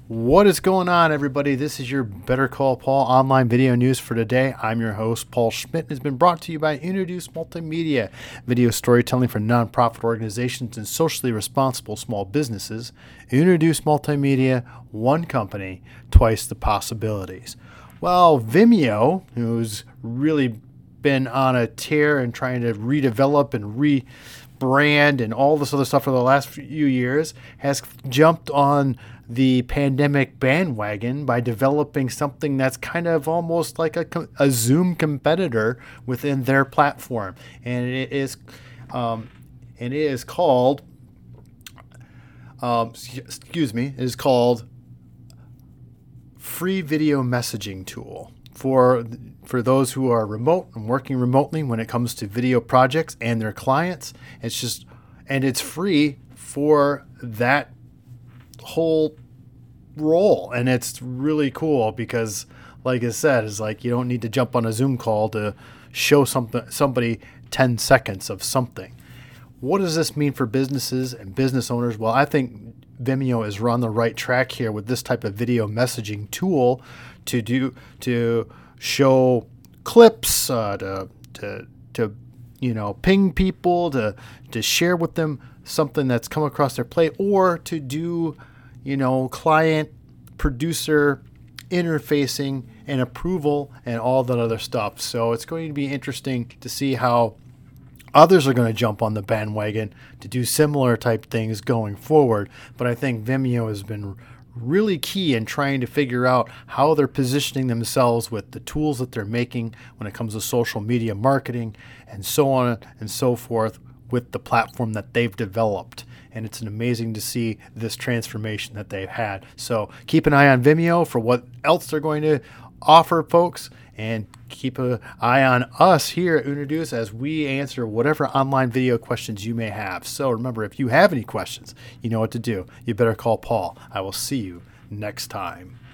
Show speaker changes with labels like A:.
A: What is going on, everybody? This is your Better Call Paul online video news for today. I'm your host, Paul Schmidt, and it's been brought to you by Introduce Multimedia, video storytelling for nonprofit organizations and socially responsible small businesses. Introduce Multimedia, one company, twice the possibilities. Well, Vimeo, who's really been on a tear and trying to redevelop and rebrand and all this other stuff for the last few years, has jumped on the pandemic bandwagon by developing something that's kind of almost like a Zoom competitor within their platform, and it is called Free Video Messaging Tool for those who are remote and working remotely when it comes to video projects and their clients. It's free for that whole role, and it's really cool because, like I said, it's like you don't need to jump on a Zoom call to show somebody 10 seconds of something. What does this mean for businesses and business owners? Well, I think Vimeo is on the right track here with this type of video messaging tool to show clips, to ping people, to share with them something that's come across their plate, or to do client producer interfacing and approval and all that other stuff. So it's going to be interesting to see how others are going to jump on the bandwagon to do similar type things going forward. But I think Vimeo has been really key in trying to figure out how they're positioning themselves with the tools that they're making when it comes to social media marketing and so on and so forth with the platform that they've developed. And it's amazing to see this transformation that they've had. So keep an eye on Vimeo for what else they're going to offer, folks, and keep an eye on us here at Introduce as we answer whatever online video questions you may have. So remember, if you have any questions, you know what to do. You better call Paul. I will see you next time.